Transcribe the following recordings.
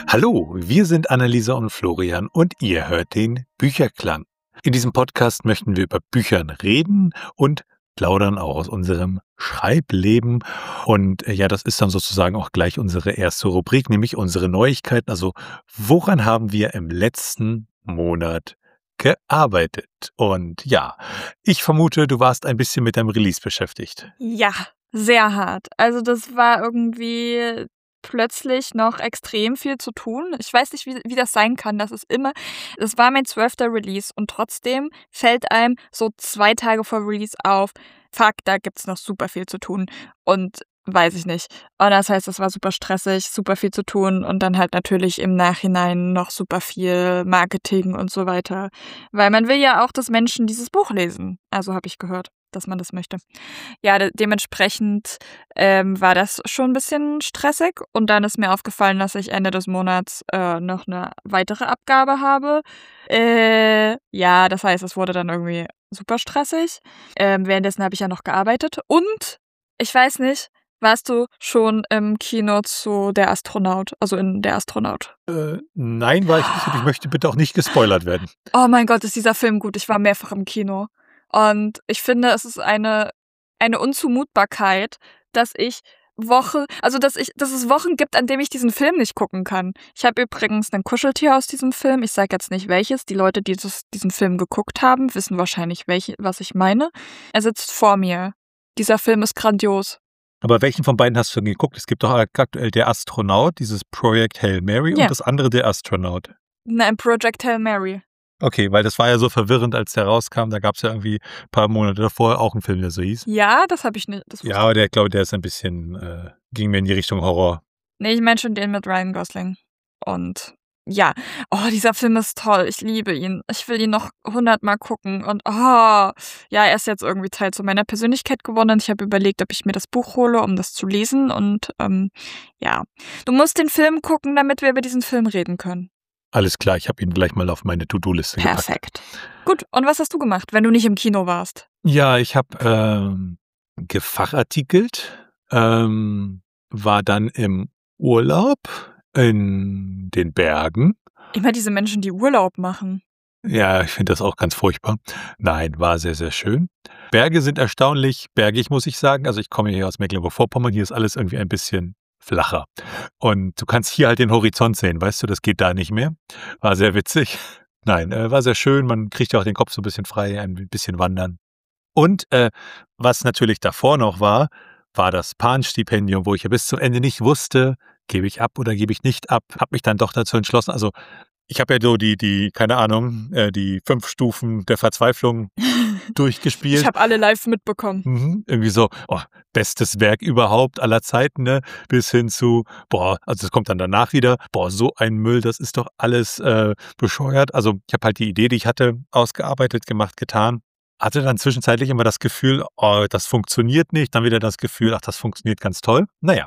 Hallo, wir sind Anneliesa und Florian und ihr hört den Bücherklang. In diesem Podcast möchten wir über Büchern reden und plaudern auch aus unserem Schreibleben. Und ja, das ist dann sozusagen auch gleich unsere erste Rubrik, nämlich unsere Neuigkeiten. Also, woran haben wir im letzten Monat gearbeitet? Und ja, ich vermute, du warst ein bisschen mit deinem Release beschäftigt. Ja, sehr hart. Also das war irgendwie plötzlich noch extrem viel zu tun. Ich weiß nicht, wie das sein kann. Das war mein 12. Release und trotzdem fällt einem so 2 Tage vor Release auf, fuck, da gibt's noch super viel zu tun und weiß ich nicht. Und das heißt, es war super stressig, super viel zu tun und dann halt natürlich im Nachhinein noch super viel Marketing und so weiter. Weil man will ja auch, dass Menschen dieses Buch lesen. Also habe ich gehört, dass man das möchte. Ja, dementsprechend war das schon ein bisschen stressig und dann ist mir aufgefallen, dass ich Ende des Monats noch eine weitere Abgabe habe. Ja, das heißt, es wurde dann irgendwie super stressig. Währenddessen habe ich ja noch gearbeitet und ich weiß nicht, warst du schon im Kino zu Der Astronaut, also in Der Astronaut? Nein, war ich nicht und ich möchte bitte auch nicht gespoilert werden. Oh mein Gott, ist dieser Film gut. Ich war mehrfach im Kino. Und ich finde, es ist eine Unzumutbarkeit, dass es Wochen gibt, an denen ich diesen Film nicht gucken kann. Ich habe übrigens ein Kuscheltier aus diesem Film. Ich sage jetzt nicht welches. Die Leute, die diesen Film geguckt haben, wissen wahrscheinlich, was ich meine. Er sitzt vor mir. Dieser Film ist grandios. Aber welchen von beiden hast du denn geguckt? Es gibt doch aktuell Der Astronaut, dieses Project Hail Mary Ja. und das andere Der Astronaut. Nein, Project Hail Mary. Okay, weil das war ja so verwirrend, als der rauskam. Da gab es ja irgendwie ein paar Monate davor auch einen Film, der so hieß. Ja, das habe ich nicht. Ja, aber der ist ein bisschen, ging mir in die Richtung Horror. Nee, ich meine schon den mit Ryan Gosling. Und ja, dieser Film ist toll. Ich liebe ihn. Ich will ihn noch 100-mal gucken. Und ja, er ist jetzt irgendwie Teil zu meiner Persönlichkeit geworden. Ich habe überlegt, ob ich mir das Buch hole, um das zu lesen. Und ja, du musst den Film gucken, damit wir über diesen Film reden können. Alles klar, ich habe ihn gleich mal auf meine To-Do-Liste gepackt. Perfekt. Gut, und was hast du gemacht, wenn du nicht im Kino warst? Ja, ich habe gefachartikelt, war dann im Urlaub in den Bergen. Immer diese Menschen, die Urlaub machen. Ja, ich finde das auch ganz furchtbar. Nein, war sehr, sehr schön. Berge sind erstaunlich bergig, muss ich sagen. Also ich komme hier aus Mecklenburg-Vorpommern, hier ist alles irgendwie ein bisschen flacher. Und du kannst hier halt den Horizont sehen, weißt du, das geht da nicht mehr. War sehr witzig. Nein, war sehr schön, man kriegt ja auch den Kopf so ein bisschen frei, ein bisschen wandern. Und was natürlich davor noch war das Pan-Stipendium, wo ich ja bis zum Ende nicht wusste, gebe ich ab oder gebe ich nicht ab. Habe mich dann doch dazu entschlossen. Also ich habe ja so keine Ahnung, die 5 Stufen der Verzweiflung durchgespielt. Ich habe alle live mitbekommen. Irgendwie so, bestes Werk überhaupt aller Zeiten, ne? Bis hin zu, also es kommt dann danach wieder, so ein Müll, das ist doch alles bescheuert. Also ich habe halt die Idee, die ich hatte, ausgearbeitet, gemacht, getan. Hatte dann zwischenzeitlich immer das Gefühl, das funktioniert nicht. Dann wieder das Gefühl, das funktioniert ganz toll. Naja,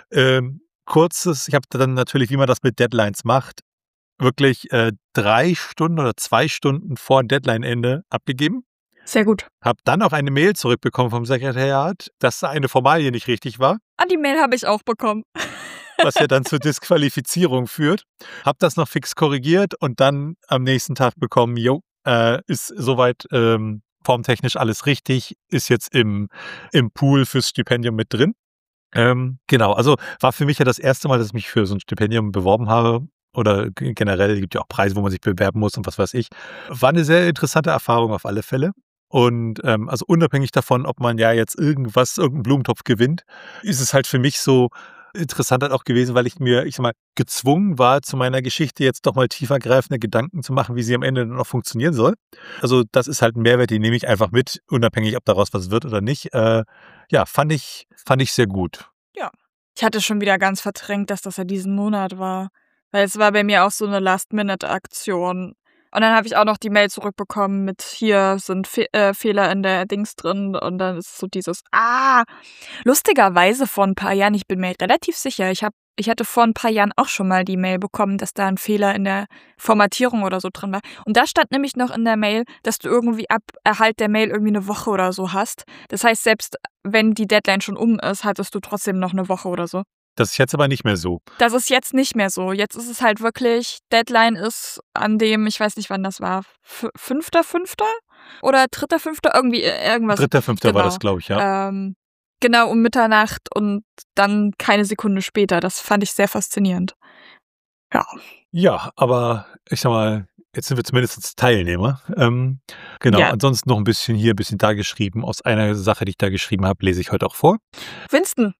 ich habe dann natürlich, wie man das mit Deadlines macht, wirklich 3 Stunden oder 2 Stunden vor Deadline-Ende abgegeben. Sehr gut. Hab dann auch eine Mail zurückbekommen vom Sekretariat, dass da eine Formalie nicht richtig war. Die Mail habe ich auch bekommen. Was ja dann zur Disqualifizierung führt. Hab das noch fix korrigiert und dann am nächsten Tag bekommen, ist soweit formtechnisch alles richtig, ist jetzt im Pool fürs Stipendium mit drin. Genau, also war für mich ja das erste Mal, dass ich mich für so ein Stipendium beworben habe. Oder generell, gibt ja auch Preise, wo man sich bewerben muss und was weiß ich. War eine sehr interessante Erfahrung auf alle Fälle. Und also unabhängig davon, ob man ja jetzt irgendeinen Blumentopf gewinnt, ist es halt für mich so interessant halt auch gewesen, weil ich sag mal, gezwungen war, zu meiner Geschichte jetzt doch mal tiefergreifende Gedanken zu machen, wie sie am Ende dann noch funktionieren soll. Also das ist halt ein Mehrwert, den nehme ich einfach mit, unabhängig, ob daraus was wird oder nicht. Ja, fand ich sehr gut. Ja. Ich hatte schon wieder ganz verdrängt, dass das ja diesen Monat war. Weil es war bei mir auch so eine Last-Minute-Aktion. Und dann habe ich auch noch die Mail zurückbekommen mit, hier sind Fehler in der Dings drin. Und dann ist so dieses, lustigerweise vor ein paar Jahren, ich bin mir relativ sicher, ich hatte vor ein paar Jahren auch schon mal die Mail bekommen, dass da ein Fehler in der Formatierung oder so drin war. Und da stand nämlich noch in der Mail, dass du irgendwie ab Erhalt der Mail irgendwie eine Woche oder so hast. Das heißt, selbst wenn die Deadline schon ist, hattest du trotzdem noch eine Woche oder so. Das ist jetzt aber nicht mehr so. Das ist jetzt nicht mehr so. Jetzt ist es halt wirklich, Deadline ist an dem, ich weiß nicht, wann das war, 5.5. oder 3.5. irgendwie irgendwas. 3.5. war das, glaube ich, ja. Genau, um Mitternacht und dann keine Sekunde später. Das fand ich sehr faszinierend. Ja. Ja, aber ich sag mal, jetzt sind wir zumindest Teilnehmer. Genau, Ja. ansonsten noch ein bisschen hier, ein bisschen da geschrieben. Aus einer Sache, die ich da geschrieben habe, lese ich heute auch vor. Winston.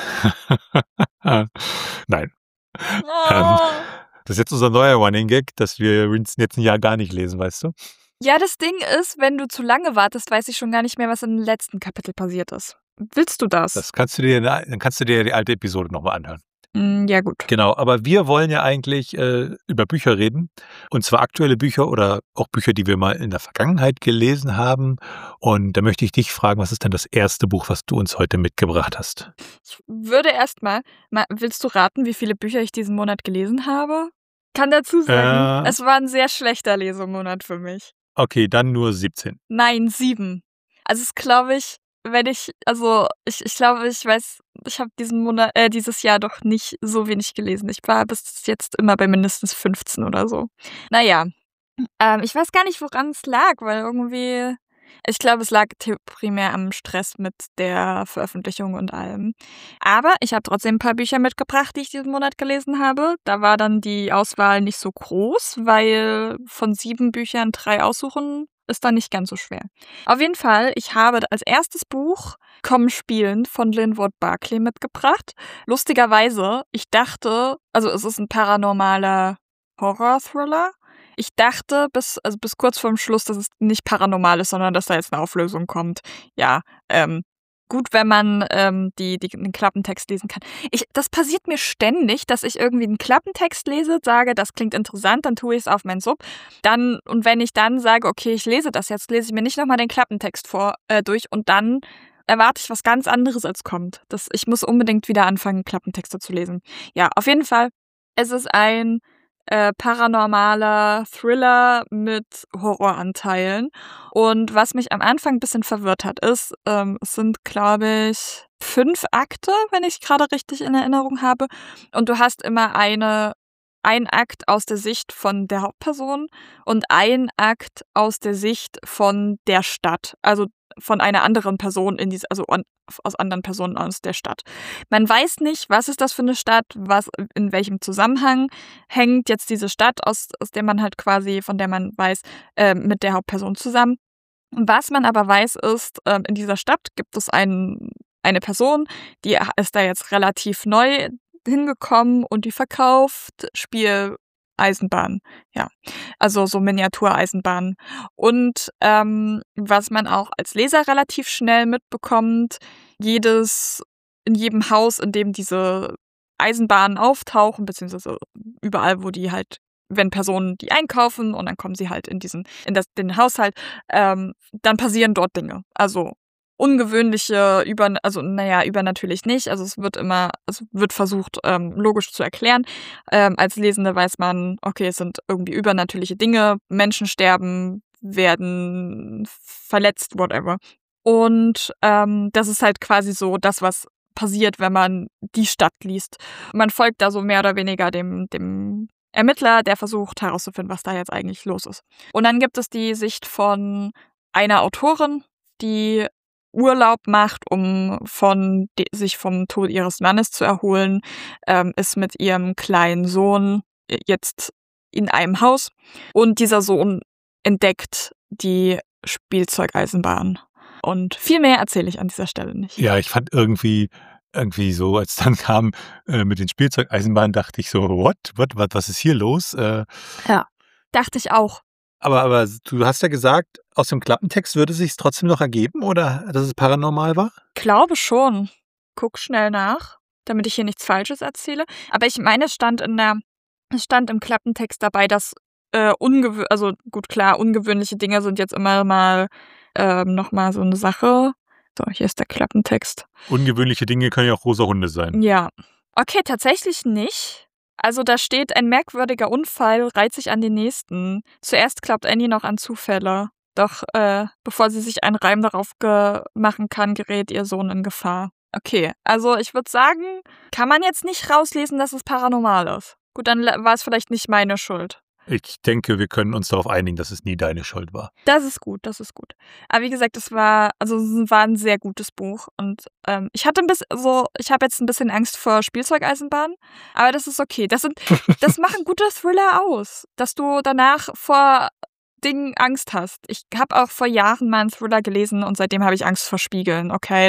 Nein. Oh. Das ist jetzt unser neuer Running Gag, dass wir Winston jetzt ein Jahr gar nicht lesen, weißt du? Ja, das Ding ist, wenn du zu lange wartest, weiß ich schon gar nicht mehr, was im letzten Kapitel passiert ist. Willst du das? Dann kannst du dir die alte Episode nochmal anhören. Ja, gut. Genau, aber wir wollen ja eigentlich über Bücher reden. Und zwar aktuelle Bücher oder auch Bücher, die wir mal in der Vergangenheit gelesen haben. Und da möchte ich dich fragen, was ist denn das erste Buch, was du uns heute mitgebracht hast? Ich würde erstmal, willst du raten, wie viele Bücher ich diesen Monat gelesen habe? Kann dazu sagen, es war ein sehr schlechter Lesemonat für mich. Okay, dann nur 17. Nein, 7. Also es glaube ich, ich glaube, ich weiß, ich habe dieses Jahr doch nicht so wenig gelesen. Ich war bis jetzt immer bei mindestens 15 oder so. Naja, ich weiß gar nicht, woran es lag, weil irgendwie, ich glaube, es lag primär am Stress mit der Veröffentlichung und allem. Aber ich habe trotzdem ein paar Bücher mitgebracht, die ich diesen Monat gelesen habe. Da war dann die Auswahl nicht so groß, weil von 7 Büchern 3 aussuchen ist dann nicht ganz so schwer. Auf jeden Fall, ich habe als erstes Buch Komm spielen von Lynn Ward Barclay mitgebracht. Lustigerweise, ich dachte, also es ist ein paranormaler Horror-Thriller. Ich dachte bis kurz vorm Schluss, dass es nicht paranormal ist, sondern dass da jetzt eine Auflösung kommt. Ja, gut, wenn man den Klappentext lesen kann. Das passiert mir ständig, dass ich irgendwie einen Klappentext lese, sage, das klingt interessant, dann tue ich es auf mein Sub. Und wenn ich dann sage, okay, ich lese das jetzt, lese ich mir nicht nochmal den Klappentext durch und dann erwarte ich was ganz anderes, als kommt. Ich muss unbedingt wieder anfangen, Klappentexte zu lesen. Ja, auf jeden Fall, es ist ein paranormaler Thriller mit Horroranteilen. Und was mich am Anfang ein bisschen verwirrt hat, ist, es sind, glaube ich, 5 Akte, wenn ich gerade richtig in Erinnerung habe. Und du hast immer ein Akt aus der Sicht von der Hauptperson und ein Akt aus der Sicht von der Stadt. Also von einer anderen Person aus anderen Personen aus der Stadt. Man weiß nicht, was ist das für eine Stadt, in welchem Zusammenhang hängt jetzt diese Stadt, aus der man halt quasi, von der man weiß, mit der Hauptperson zusammen. Was man aber weiß ist, in dieser Stadt gibt es eine Person, die ist da jetzt relativ neu hingekommen und die verkauft Eisenbahn, ja, also so Miniatureisenbahnen. Und was man auch als Leser relativ schnell mitbekommt, in jedem Haus, in dem diese Eisenbahnen auftauchen, beziehungsweise überall, wo die halt, wenn Personen die einkaufen und dann kommen sie halt in den Haushalt, dann passieren dort Dinge. Also ungewöhnliche, übernatürlich nicht. Also es wird versucht, logisch zu erklären. Als Lesende weiß man, okay, es sind irgendwie übernatürliche Dinge, Menschen sterben, werden verletzt, whatever. Und das ist halt quasi so das, was passiert, wenn man die Stadt liest. Man folgt da so mehr oder weniger dem Ermittler, der versucht herauszufinden, was da jetzt eigentlich los ist. Und dann gibt es die Sicht von einer Autorin, die Urlaub macht, um sich vom Tod ihres Mannes zu erholen, ist mit ihrem kleinen Sohn jetzt in einem Haus und dieser Sohn entdeckt die Spielzeugeisenbahn. Und viel mehr erzähle ich an dieser Stelle nicht. Ja, ich fand irgendwie so, als dann kam mit den Spielzeugeisenbahnen, dachte ich so, was ist hier los? Ja, dachte ich auch. Aber du hast ja gesagt, aus dem Klappentext würde es sich trotzdem noch ergeben, oder dass es paranormal war? Glaube schon. Guck schnell nach, damit ich hier nichts Falsches erzähle. Aber ich meine, es stand im Klappentext dabei, dass ungewöhnliche Dinge sind jetzt immer mal nochmal so eine Sache. So, hier ist der Klappentext. Ungewöhnliche Dinge können ja auch rosa Hunde sein. Ja. Okay, tatsächlich nicht. Also da steht, ein merkwürdiger Unfall reiht sich an den nächsten. Zuerst glaubt Annie noch an Zufälle. Doch bevor sie sich einen Reim darauf machen kann, gerät ihr Sohn in Gefahr. Okay, also ich würde sagen, kann man jetzt nicht rauslesen, dass es paranormal ist. Gut, dann war es vielleicht nicht meine Schuld. Ich denke, wir können uns darauf einigen, dass es nie deine Schuld war. Das ist gut, das ist gut. Aber wie gesagt, es war ein sehr gutes Buch. Und ich habe jetzt ein bisschen Angst vor Spielzeugeisenbahnen, aber das ist okay. Das machen gute Thriller aus, dass du danach vor Dingen Angst hast. Ich habe auch vor Jahren mal einen Thriller gelesen und seitdem habe ich Angst vor Spiegeln. Okay,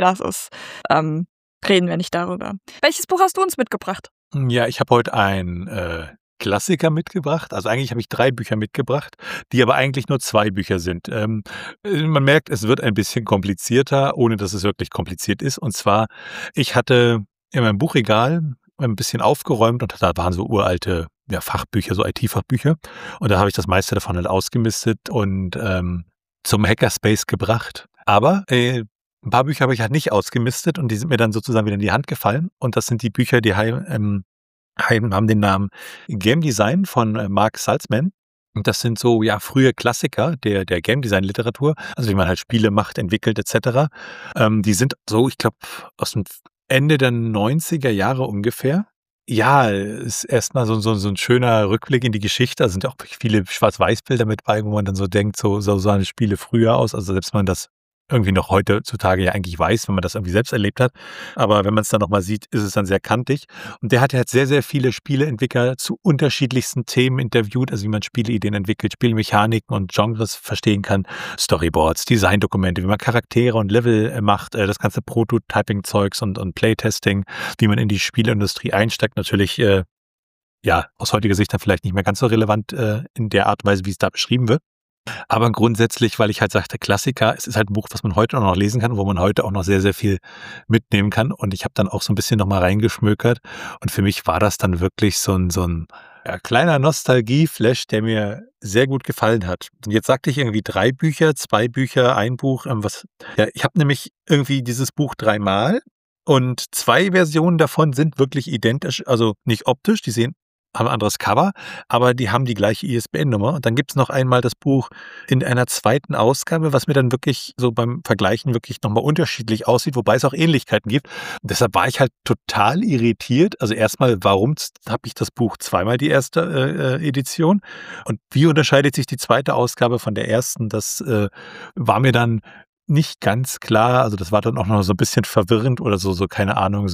reden wir nicht darüber. Welches Buch hast du uns mitgebracht? Ja, ich habe heute ein Klassiker mitgebracht. Also eigentlich habe ich 3 Bücher mitgebracht, die aber eigentlich nur 2 Bücher sind. Man merkt, es wird ein bisschen komplizierter, ohne dass es wirklich kompliziert ist. Und zwar, ich hatte in meinem Buchregal ein bisschen aufgeräumt und da waren so uralte Fachbücher, so IT-Fachbücher. Und da habe ich das meiste davon halt ausgemistet und zum Hackerspace gebracht. Aber ein paar Bücher habe ich halt nicht ausgemistet und die sind mir dann sozusagen wieder in die Hand gefallen. Und das sind die Bücher, die haben den Namen Game Design von Mark Salzman. Und das sind so frühe Klassiker der Game Design Literatur, also wie man halt Spiele macht, entwickelt etc. Die sind so, ich glaube, aus dem Ende der 90er Jahre ungefähr. Ja, ist erstmal so ein schöner Rückblick in die Geschichte. Da sind auch viele Schwarz-Weiß-Bilder mit bei, wo man dann so denkt, so sahen Spiele früher aus. Also selbst wenn man das irgendwie noch heutzutage ja eigentlich weiß, wenn man das irgendwie selbst erlebt hat. Aber wenn man es dann nochmal sieht, ist es dann sehr kantig. Und der hat halt sehr, sehr viele Spieleentwickler zu unterschiedlichsten Themen interviewt, also wie man Spieleideen entwickelt, Spielmechaniken und Genres verstehen kann, Storyboards, Designdokumente, wie man Charaktere und Level macht, das ganze Prototyping-Zeugs und Playtesting, wie man in die Spieleindustrie einsteigt. Natürlich, aus heutiger Sicht dann vielleicht nicht mehr ganz so relevant in der Art und Weise, wie es da beschrieben wird. Aber grundsätzlich, weil ich halt sagte, Klassiker, es ist halt ein Buch, was man heute auch noch lesen kann, wo man heute auch noch sehr, sehr viel mitnehmen kann. Und ich habe dann auch so ein bisschen nochmal reingeschmökert. Und für mich war das dann wirklich so ein kleiner Nostalgie-Flash, der mir sehr gut gefallen hat. Und jetzt sagte ich irgendwie 3 Bücher, 2 Bücher, ein Buch. Ich habe nämlich irgendwie dieses Buch 3-mal und 2 Versionen davon sind wirklich identisch, also nicht optisch, haben ein anderes Cover, aber die haben die gleiche ISBN-Nummer. Und dann gibt es noch einmal das Buch in einer 2. Ausgabe, was mir dann wirklich so beim Vergleichen wirklich nochmal unterschiedlich aussieht, wobei es auch Ähnlichkeiten gibt. Und deshalb war ich halt total irritiert. Also erstmal, warum habe ich das Buch 2-mal die erste Edition? Und wie unterscheidet sich die 2. Ausgabe von der ersten? Das war mir dann nicht ganz klar, also das war dann auch noch so ein bisschen verwirrend oder so keine Ahnung,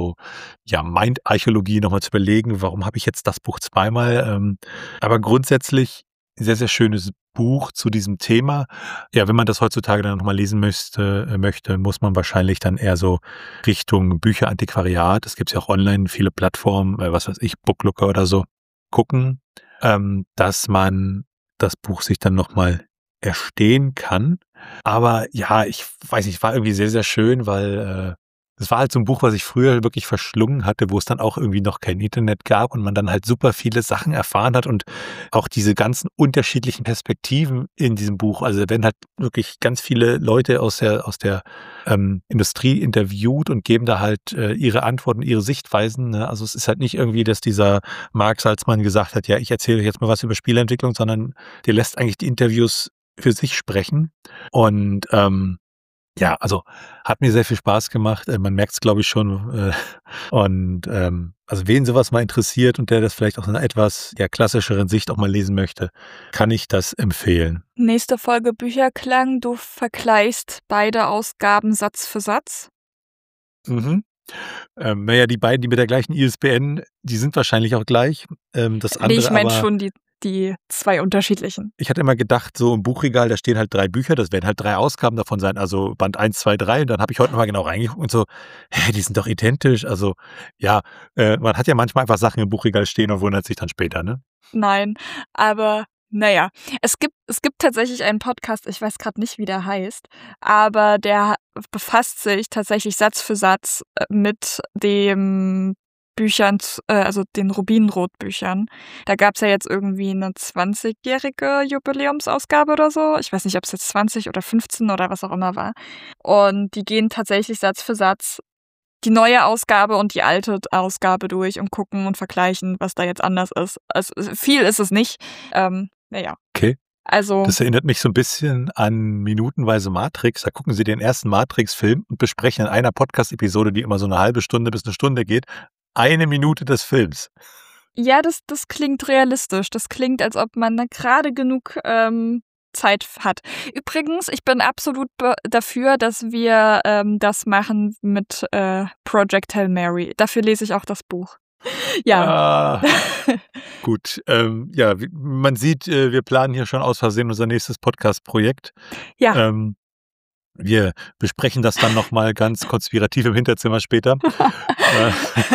Mind-Archäologie nochmal zu überlegen, warum habe ich jetzt das Buch 2-mal? Aber grundsätzlich sehr, sehr schönes Buch zu diesem Thema. Ja, wenn man das heutzutage dann nochmal lesen möchte, muss man wahrscheinlich dann eher so Richtung Bücherantiquariat, es gibt ja auch online viele Plattformen, was weiß ich, Booklooker oder so, gucken, dass man das Buch sich dann nochmal erstehen kann. Aber ja, ich weiß nicht, war irgendwie sehr, sehr schön, weil es war halt so ein Buch, was ich früher wirklich verschlungen hatte, wo es dann auch irgendwie noch kein Internet gab und man dann halt super viele Sachen erfahren hat und auch diese ganzen unterschiedlichen Perspektiven in diesem Buch. Also da werden halt wirklich ganz viele Leute aus der Industrie interviewt und geben da halt ihre Antworten, ihre Sichtweisen. Ne? Also es ist halt nicht irgendwie, dass dieser Mark Salzman gesagt hat, ja, ich erzähle euch jetzt mal was über Spieleentwicklung, sondern der lässt eigentlich die Interviews für sich sprechen. Und also hat mir sehr viel Spaß gemacht. Man merkt es, glaube ich, schon. Also wen sowas mal interessiert und der das vielleicht aus einer etwas klassischeren Sicht auch mal lesen möchte, kann ich das empfehlen. Nächste Folge Bücherklang. Du vergleichst beide Ausgaben Satz für Satz. Mhm. Die beiden, die mit der gleichen ISBN, die sind wahrscheinlich auch gleich. Das andere, ich meine schon die 2 unterschiedlichen. Ich hatte immer gedacht, so im Buchregal, da stehen halt 3 Bücher, das werden halt 3 Ausgaben davon sein, also Band 1, 2, 3. Und dann habe ich heute nochmal genau reingeguckt und so, die sind doch identisch. Also man hat ja manchmal einfach Sachen im Buchregal stehen und wundert sich dann später, ne? Nein, aber naja, es gibt tatsächlich einen Podcast, ich weiß gerade nicht, wie der heißt, aber der befasst sich tatsächlich Satz für Satz mit dem Büchern, also den Rubinrot-Büchern. Da gab es ja jetzt irgendwie eine 20-jährige Jubiläumsausgabe oder so. Ich weiß nicht, ob es jetzt 20 oder 15 oder was auch immer war. Und die gehen tatsächlich Satz für Satz die neue Ausgabe und die alte Ausgabe durch und gucken und vergleichen, was da jetzt anders ist. Also, viel ist es nicht. Okay. Also, Das erinnert mich so ein bisschen an minutenweise Matrix. Da gucken Sie den ersten Matrix-Film und besprechen in einer Podcast-Episode, die immer so 'ne halbe Stunde bis 'ne Stunde geht, 1 Minute des Films. ja, das klingt realistisch. Das klingt, als ob man da grade genug, Zeit hat. Übrigens, ich bin absolut dafür, dass wir, das machen mit, Project Hail Mary. Dafür lese ich auch das Buch. Ja. Ah, gut, ja, man sieht, wir planen hier schon aus Versehen unser nächstes Podcast-Projekt. Ja. Wir besprechen das dann noch mal ganz konspirativ im Hinterzimmer später. Äh,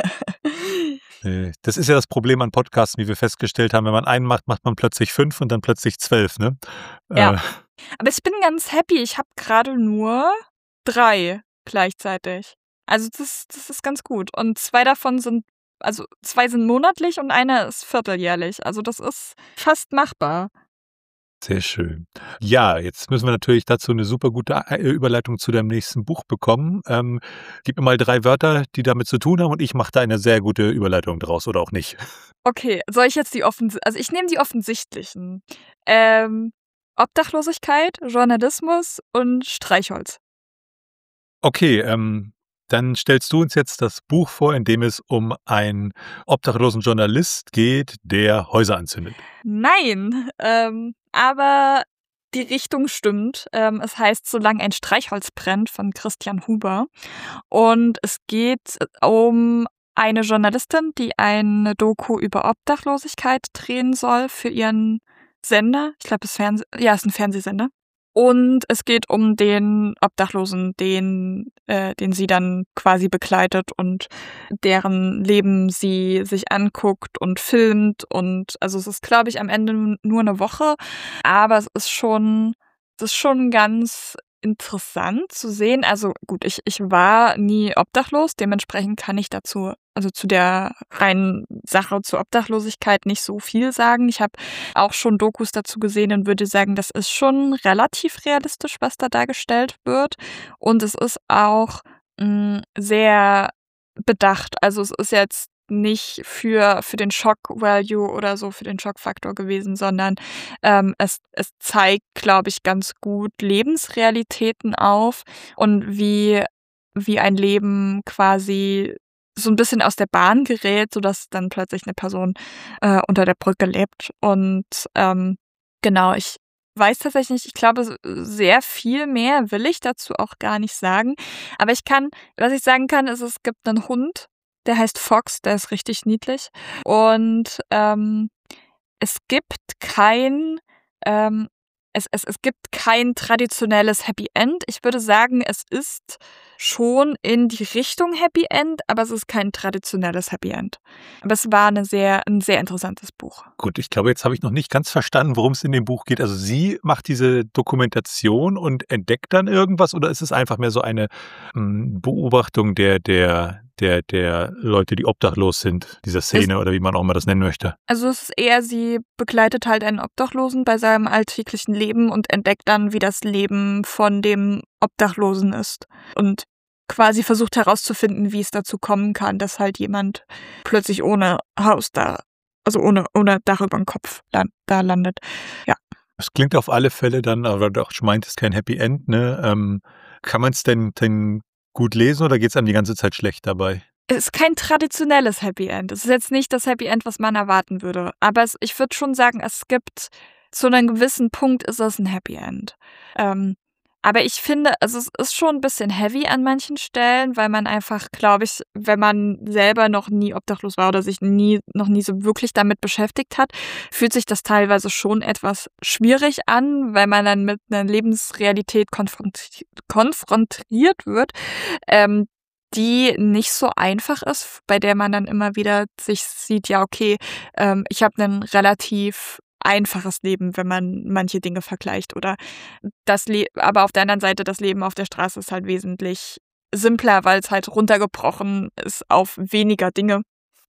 Das ist ja das Problem an Podcasts, wie wir festgestellt haben. Wenn man einen macht, macht man plötzlich 5 und dann plötzlich 12, ne? Ja. Äh, Aber ich bin ganz happy. Ich habe grade nur 3 gleichzeitig. Also, das ist ganz gut. Und 2 davon sind also 2 sind monatlich und einer ist vierteljährlich. Also, das ist fast machbar. Sehr schön. Ja, jetzt müssen wir natürlich dazu 'ne super gute Überleitung zu deinem nächsten Buch bekommen. Gib mir mal 3 Wörter, die damit zu tun haben und ich mache da eine sehr gute Überleitung draus oder auch nicht. Okay, soll ich jetzt also, ich nehme die offensichtlichen. Ähm, Obdachlosigkeit, Journalismus und Streichholz. Okay, dann stellst du uns jetzt das Buch vor, in dem es um einen obdachlosen Journalist geht, der Häuser anzündet. Nein, aber die Richtung stimmt. Es heißt „Solange ein Streichholz brennt" von Christian Huber. Und es geht um eine Journalistin, die eine Doku über Obdachlosigkeit drehen soll für ihren Sender. Ich glaube, es ist ein Fernsehsender. Und es geht um den Obdachlosen, den sie dann quasi begleitet und deren Leben sie sich anguckt und filmt. Und also es ist, glaube ich, am Ende nur eine Woche, aber es ist schon ganz interessant zu sehen. Also gut, ich war nie obdachlos, dementsprechend kann ich dazu, also zu der reinen Sache zur Obdachlosigkeit nicht so viel sagen. Ich habe auch schon Dokus dazu gesehen und würde sagen, das ist schon relativ realistisch, was da dargestellt wird. Und es ist auch sehr bedacht. Also es ist jetzt nicht für den Shock-Value oder so, für den Schockfaktor gewesen, sondern es zeigt, glaube ich, ganz gut Lebensrealitäten auf und wie ein Leben quasi so ein bisschen aus der Bahn gerät, sodass dann plötzlich eine Person unter der Brücke lebt. Und genau, ich weiß tatsächlich nicht, ich glaube, sehr viel mehr will ich dazu auch gar nicht sagen. Aber was ich sagen kann, ist, es gibt einen Hund, der heißt Fox, der ist richtig niedlich. Und es gibt kein ähm, es gibt kein traditionelles Happy End. Ich würde sagen, es ist schon in die Richtung Happy End, aber es ist kein traditionelles Happy End. Aber es war ein sehr interessantes Buch. Gut, ich glaube, jetzt habe ich noch nicht ganz verstanden, worum es in dem Buch geht. Also sie macht diese Dokumentation und entdeckt dann irgendwas oder ist es einfach mehr so eine Beobachtung der Leute, die obdachlos sind, dieser Szene oder wie man auch immer das nennen möchte? Also es ist eher, sie begleitet halt einen Obdachlosen bei seinem alltäglichen Leben und entdeckt dann, wie das Leben von dem Obdachlosen ist. Und quasi versucht herauszufinden, wie es dazu kommen kann, dass halt jemand plötzlich ohne Haus also ohne Dach über dem Kopf da landet. Ja. Das klingt auf alle Fälle dann, aber du auch schon meintest, kein Happy End, ne? Kann man es denn gut lesen oder geht es einem die ganze Zeit schlecht dabei? Es ist kein traditionelles Happy End. Es ist jetzt nicht das Happy End, was man erwarten würde. Aber ich würde schon sagen, es gibt zu einem gewissen Punkt ist es ein Happy End. Aber ich finde, also es ist schon ein bisschen heavy an manchen Stellen, weil man einfach, glaube ich, wenn man selber noch nie obdachlos war oder sich noch nie so wirklich damit beschäftigt hat, fühlt sich das teilweise schon etwas schwierig an, weil man dann mit einer Lebensrealität konfrontiert wird, die nicht so einfach ist, bei der man dann immer wieder sich sieht, ja, okay, ich habe ein relativ einfaches Leben, wenn man manche Dinge vergleicht. Oder aber auf der anderen Seite, das Leben auf der Straße ist halt wesentlich simpler, weil es halt runtergebrochen ist auf weniger Dinge.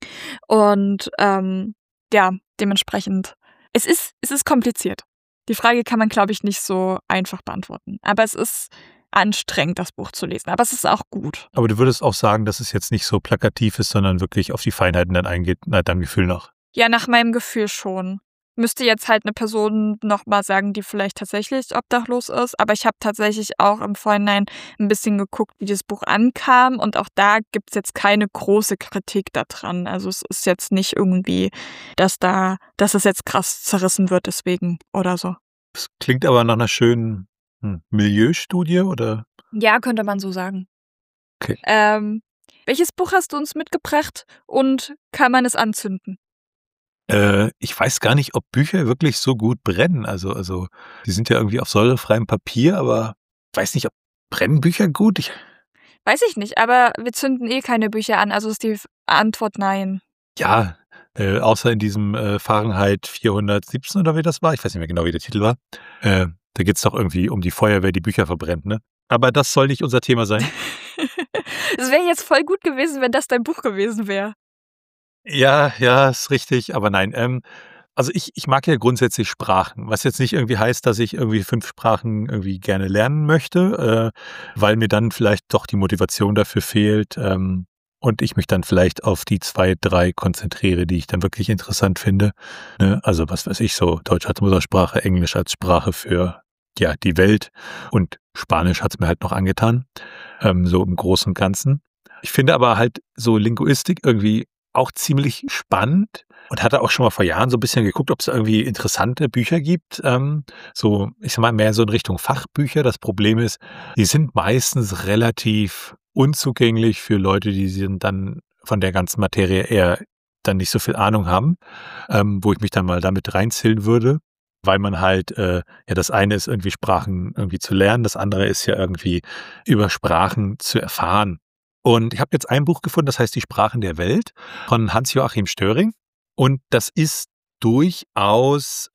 Und ja, dementsprechend, es ist kompliziert. Die Frage kann man, glaube ich, nicht so einfach beantworten. Aber es ist anstrengend, das Buch zu lesen. Aber es ist auch gut. Aber du würdest auch sagen, dass es jetzt nicht so plakativ ist, sondern wirklich auf die Feinheiten dann eingeht, deinem Gefühl nach. Ja, nach meinem Gefühl schon. müsste jetzt halt eine Person nochmal sagen, die vielleicht tatsächlich obdachlos ist. Aber ich habe tatsächlich auch im Vorhinein ein bisschen geguckt, wie das Buch ankam. Und auch da gibt es jetzt keine große Kritik daran. Also es ist jetzt nicht irgendwie, dass es jetzt krass zerrissen wird deswegen oder so. Das klingt aber nach einer schönen Milieustudie, oder? Ja, könnte man so sagen. Okay. Welches Buch hast du uns mitgebracht und kann man es anzünden? Ich weiß gar nicht, ob Bücher wirklich so gut brennen. Also die sind ja irgendwie auf säurefreiem Papier, aber ich weiß nicht, ob brennen Bücher gut? Weiß ich nicht, aber wir zünden keine Bücher an, also ist die Antwort nein. Ja, außer in diesem Fahrenheit 417 oder wie das war. Ich weiß nicht mehr genau, wie der Titel war. Da geht's doch irgendwie um die Feuerwehr, die Bücher verbrennt, ne? Aber das soll nicht unser Thema sein. Es wäre jetzt voll gut gewesen, wenn das dein Buch gewesen wäre. Ja, ja, ist richtig, aber nein. Also ich mag ja grundsätzlich Sprachen, was jetzt nicht irgendwie heißt, dass ich irgendwie 5 Sprachen irgendwie gerne lernen möchte, weil mir dann vielleicht doch die Motivation dafür fehlt, und ich mich dann vielleicht auf die 2, 3 konzentriere, die ich dann wirklich interessant finde, ne? Also, was weiß ich, so Deutsch als Muttersprache, Englisch als Sprache für, ja, die Welt, und Spanisch hat's mir halt noch angetan, so im Großen und Ganzen. Ich finde aber halt so Linguistik irgendwie auch ziemlich spannend und hatte auch schon mal vor Jahren so ein bisschen geguckt, ob es irgendwie interessante Bücher gibt, so, ich sage mal, mehr so in Richtung Fachbücher. Das Problem ist, die sind meistens relativ unzugänglich für Leute, die sind dann von der ganzen Materie eher dann nicht so viel Ahnung haben, wo ich mich dann mal damit reinzählen würde, weil man halt, ja, das eine ist irgendwie Sprachen irgendwie zu lernen, das andere ist ja irgendwie über Sprachen zu erfahren. Und ich habe jetzt ein Buch gefunden, das heißt „Die Sprachen der Welt" von Hans-Joachim Störing. Und das ist durchaus,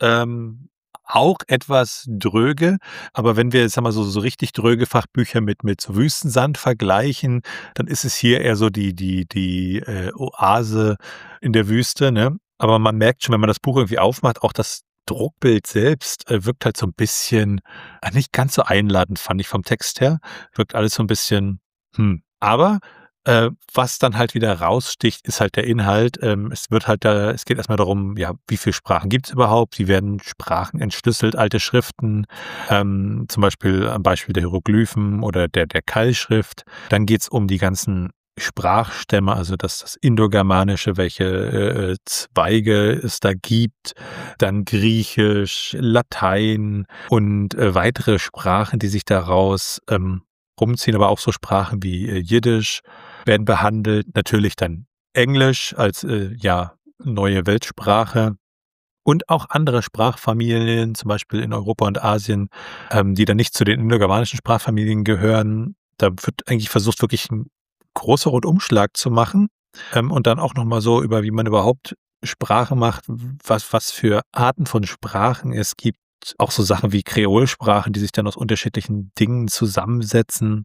auch etwas dröge, aber wenn wir jetzt sagen wir so richtig dröge Fachbücher mit so Wüstensand vergleichen, dann ist es hier eher so die Oase in der Wüste, ne? Aber man merkt schon, wenn man das Buch irgendwie aufmacht, auch das Druckbild selbst, wirkt halt so ein bisschen, nicht ganz so einladend, fand ich vom Text her. Wirkt alles so ein bisschen, aber was dann halt wieder raussticht, ist halt der Inhalt. Es geht erstmal darum, ja, wie viele Sprachen gibt's überhaupt? Wie werden Sprachen entschlüsselt, alte Schriften, zum Beispiel am Beispiel der Hieroglyphen oder der Keilschrift. Dann geht's um die ganzen Sprachstämme, also das Indogermanische, welche Zweige es da gibt, dann Griechisch, Latein und weitere Sprachen, die sich daraus rumziehen, aber auch so Sprachen wie Jiddisch werden behandelt. Natürlich dann Englisch als ja, neue Weltsprache und auch andere Sprachfamilien, zum Beispiel in Europa und Asien, die dann nicht zu den indogermanischen Sprachfamilien gehören. Da wird eigentlich versucht, wirklich ein großer Rundumschlag zu machen, und dann auch noch mal so über, wie man überhaupt Sprache macht, was für Arten von Sprachen es gibt. Auch so Sachen wie Kreolsprachen, die sich dann aus unterschiedlichen Dingen zusammensetzen.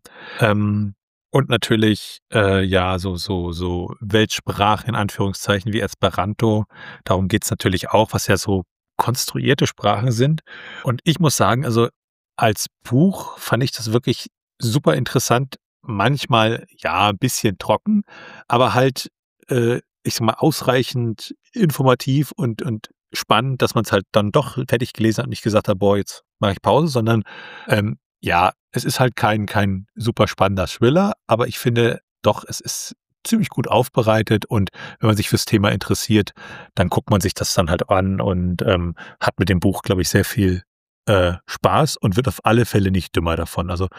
Und natürlich, ja, so Weltsprachen in Anführungszeichen wie Esperanto. Darum geht's natürlich auch, was ja so konstruierte Sprachen sind. Und ich muss sagen, also als Buch fand ich das wirklich super interessant. Manchmal, ja, ein bisschen trocken, aber halt, ich sage mal, ausreichend informativ und spannend, dass man es halt dann doch fertig gelesen hat und nicht gesagt hat: „Boah, jetzt mache ich Pause", sondern, ja, es ist halt kein super spannender Thriller, aber ich finde doch, es ist ziemlich gut aufbereitet, und wenn man sich fürs Thema interessiert, dann guckt man sich das dann halt an und, hat mit dem Buch, glaube ich, sehr viel, Spaß und wird auf alle Fälle nicht dümmer davon. Also,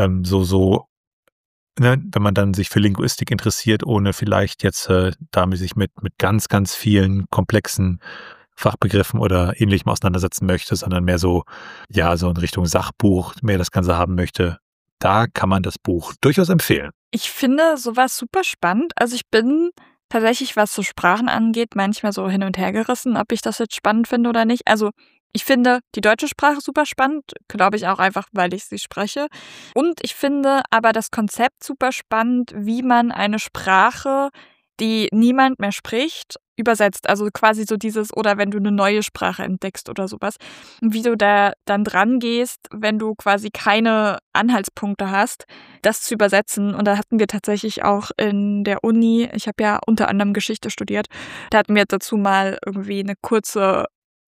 so, ne, wenn man dann sich für Linguistik interessiert, ohne vielleicht jetzt, damit sich mit ganz vielen komplexen Fachbegriffen oder Ähnlichem auseinandersetzen möchte, sondern mehr so, ja, so in Richtung Sachbuch mehr das Ganze haben möchte, da kann man das Buch durchaus empfehlen. Ich finde sowas super spannend. Also ich bin tatsächlich, was so Sprachen angeht, manchmal so hin und her gerissen, ob ich das jetzt spannend finde oder nicht. Also ich finde die deutsche Sprache super spannend, glaube ich auch einfach, weil ich sie spreche. Und ich finde aber das Konzept super spannend, wie man eine Sprache, die niemand mehr spricht, übersetzt. Also quasi so dieses, oder wenn du eine neue Sprache entdeckst oder sowas. Und wie du da dann dran gehst, wenn du quasi keine Anhaltspunkte hast, das zu übersetzen. Und da hatten wir tatsächlich auch in der Uni, ich habe ja unter anderem Geschichte studiert, da hatten wir dazu mal irgendwie eine kurze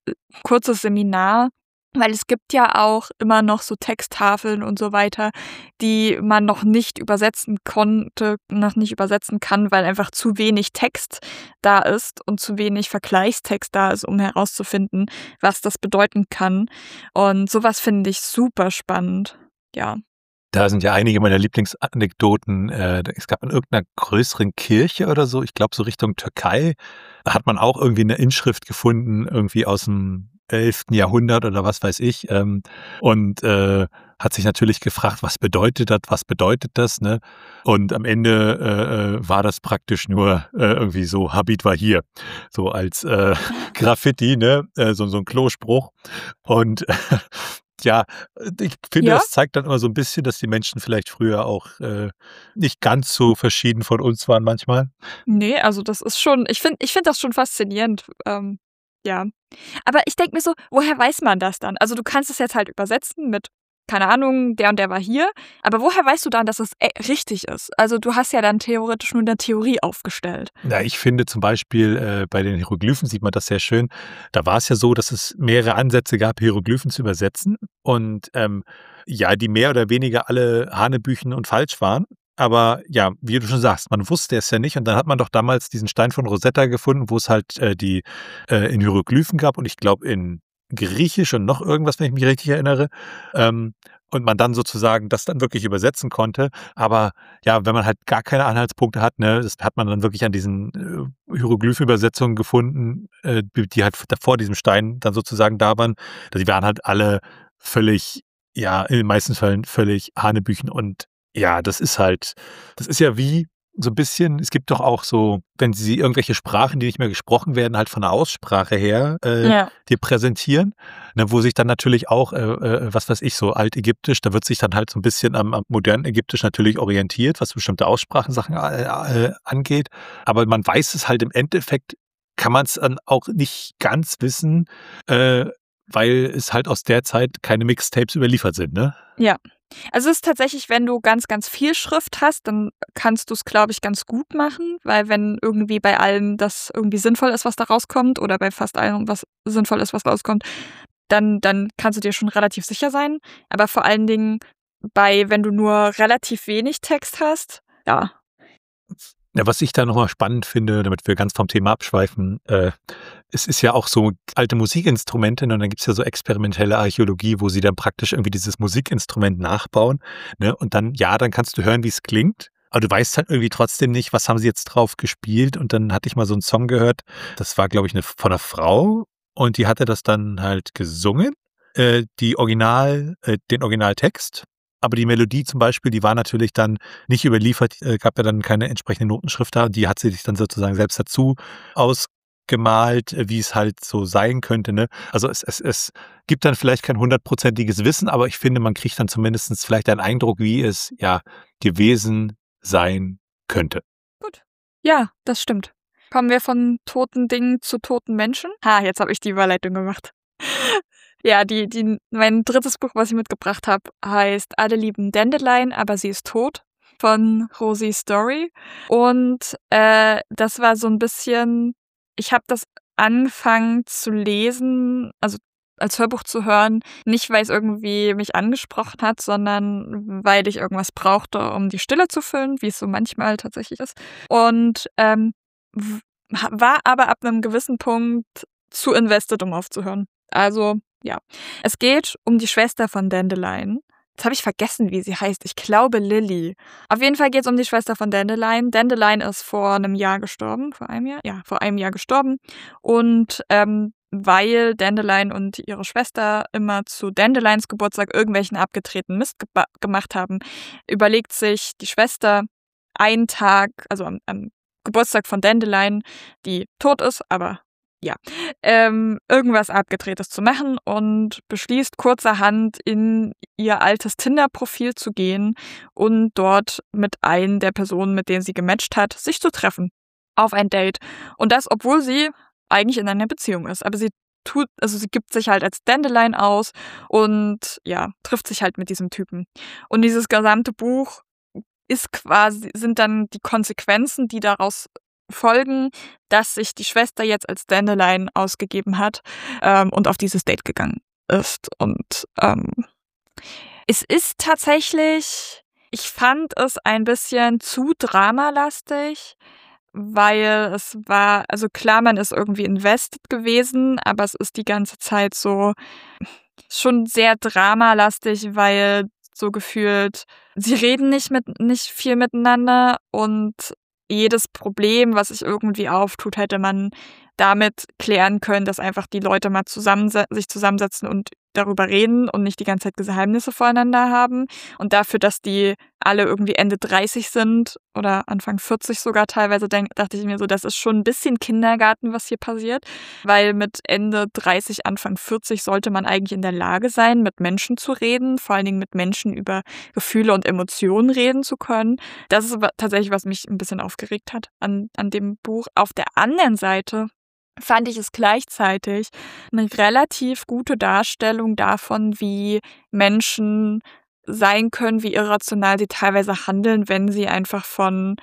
kurzes Seminar, weil es gibt ja auch immer noch so Texttafeln und so weiter, die man noch nicht übersetzen konnte, noch nicht übersetzen kann, weil einfach zu wenig Text da ist und zu wenig Vergleichstext da ist, um herauszufinden, was das bedeuten kann. Und sowas finde ich super spannend. Ja. Da sind ja einige meiner Lieblingsanekdoten. Es gab in irgendeiner größeren Kirche oder so, ich glaube so Richtung Türkei, da hat man auch irgendwie eine Inschrift gefunden, irgendwie aus dem 11. Jahrhundert oder was weiß ich. Und hat sich natürlich gefragt, was bedeutet das, ne? Und am Ende war das praktisch nur irgendwie so, Habit war hier, so als Graffiti, ne? So ein Klospruch. Und ja, ich finde, Ja? das zeigt dann immer so ein bisschen, dass die Menschen vielleicht früher auch nicht ganz so verschieden von uns waren manchmal. Nee, also das ist schon, ich find das schon faszinierend. Ja. Aber ich denke mir so, woher weiß man das dann? Also du kannst es jetzt halt übersetzen mit, keine Ahnung, der und der war hier, aber woher weißt du dann, dass es richtig ist? Also du hast ja dann theoretisch nur eine Theorie aufgestellt. Na, ich finde zum Beispiel, bei den Hieroglyphen sieht man das sehr schön. Da war es ja so, dass es mehrere Ansätze gab, Hieroglyphen zu übersetzen und, ja, die mehr oder weniger alle hanebüchen und falsch waren. Aber ja, wie du schon sagst, man wusste es ja nicht und dann hat man doch damals diesen Stein von Rosetta gefunden, wo es halt, die, in Hieroglyphen gab und ich glaube in Griechisch und noch irgendwas, wenn ich mich richtig erinnere, und man dann sozusagen das dann wirklich übersetzen konnte. Aber ja, wenn man halt gar keine Anhaltspunkte hat, ne, das hat man dann wirklich an diesen Hieroglyph-Übersetzungen gefunden, die halt vor diesem Stein dann sozusagen da waren. Die waren halt alle völlig, ja, in den meisten Fällen völlig Hanebüchen und ja, das ist ja wie so ein bisschen, es gibt doch auch so, wenn sie irgendwelche Sprachen, die nicht mehr gesprochen werden, halt von der Aussprache her Ja. dir präsentieren, ne, wo sich dann natürlich auch, was weiß ich, so Altägyptisch, da wird sich dann halt so ein bisschen am modernen Ägyptisch natürlich orientiert, was bestimmte Aussprachensachen angeht. Aber man weiß es halt im Endeffekt, kann man es dann auch nicht ganz wissen, äh, weil es halt aus der Zeit keine Mixtapes überliefert sind, ne? Ja. Also es ist tatsächlich, wenn du ganz, ganz viel Schrift hast, dann kannst du es, glaube ich, ganz gut machen, weil wenn irgendwie bei allem das irgendwie sinnvoll ist, was da rauskommt, oder bei fast allem was sinnvoll ist, was rauskommt, dann kannst du dir schon relativ sicher sein. Aber vor allen Dingen wenn du nur relativ wenig Text hast, ja. Ja, was ich da nochmal spannend finde, damit wir ganz vom Thema abschweifen, es ist ja auch so alte Musikinstrumente, ne, und dann gibt's ja so experimentelle Archäologie, wo sie dann praktisch irgendwie dieses Musikinstrument nachbauen, ne? Und dann, ja, dann kannst du hören, wie es klingt, aber du weißt halt irgendwie trotzdem nicht, was haben sie jetzt drauf gespielt. Und dann hatte ich mal so einen Song gehört, das war, glaube ich, von 'ner Frau und die hatte das dann halt gesungen, den Originaltext. Aber die Melodie zum Beispiel, die war natürlich dann nicht überliefert, gab ja dann keine entsprechende Notenschrift da. Die hat sie sich dann sozusagen selbst dazu ausgemalt, wie es halt so sein könnte, ne? Also, es gibt dann vielleicht kein hundertprozentiges Wissen, aber ich finde, man kriegt dann zumindest vielleicht einen Eindruck, wie es, ja, gewesen sein könnte. Gut. Ja, das stimmt. Kommen wir von toten Dingen zu toten Menschen? Ha, jetzt habe ich die Überleitung gemacht. Ja, mein drittes Buch, was ich mitgebracht habe, heißt Alle lieben Dandelion, aber sie ist tot, von Rosie Story. Und das war so ein bisschen, ich habe das angefangen zu lesen, also als Hörbuch zu hören, nicht weil es irgendwie mich angesprochen hat, sondern weil ich irgendwas brauchte, um die Stille zu füllen, wie es so manchmal tatsächlich ist. Und w war aber ab einem gewissen Punkt zu invested, um aufzuhören. Also, ja. Es geht um die Schwester von Dandelion. Jetzt habe ich vergessen, wie sie heißt. Ich glaube Lily. Auf jeden Fall geht es um die Schwester von Dandelion. Dandelion ist vor einem Jahr gestorben. Vor einem Jahr? Ja, vor einem Jahr gestorben. Und weil Dandelion und ihre Schwester immer zu Dandelions Geburtstag irgendwelchen abgedrehten Mist gemacht haben, überlegt sich die Schwester einen Tag, also am Geburtstag von Dandelion, die tot ist, aber ja, irgendwas Abgedrehtes zu machen und beschließt kurzerhand in ihr altes Tinder-Profil zu gehen und dort mit einer der Personen, mit denen sie gematcht hat, sich zu treffen. Auf ein Date. Und das, obwohl sie eigentlich in einer Beziehung ist. Aber sie gibt sich halt als Dandelion aus und ja, trifft sich halt mit diesem Typen. Und dieses gesamte Buch sind dann die Konsequenzen, die daraus Folgen, dass sich die Schwester jetzt als Dandelion ausgegeben hat und auf dieses Date gegangen ist. Und es ist tatsächlich, ich fand es ein bisschen zu dramalastig, weil es war, also klar, man ist irgendwie invested gewesen, aber es ist die ganze Zeit so schon sehr dramalastig, weil so gefühlt, sie reden nicht viel miteinander und jedes Problem, was sich irgendwie auftut, hätte man damit klären können, dass einfach die Leute mal sich zusammensetzen und darüber reden und nicht die ganze Zeit Geheimnisse voreinander haben. Und dafür, dass die alle irgendwie Ende 30 sind oder Anfang 40 sogar teilweise, dachte ich mir so, das ist schon ein bisschen Kindergarten, was hier passiert. Weil mit Ende 30, Anfang 40 sollte man eigentlich in der Lage sein, mit Menschen zu reden, vor allen Dingen mit Menschen über Gefühle und Emotionen reden zu können. Das ist tatsächlich, was mich ein bisschen aufgeregt hat an dem Buch. Auf der anderen Seite fand ich es gleichzeitig eine relativ gute Darstellung davon, wie Menschen sein können, wie irrational sie teilweise handeln, wenn sie einfach von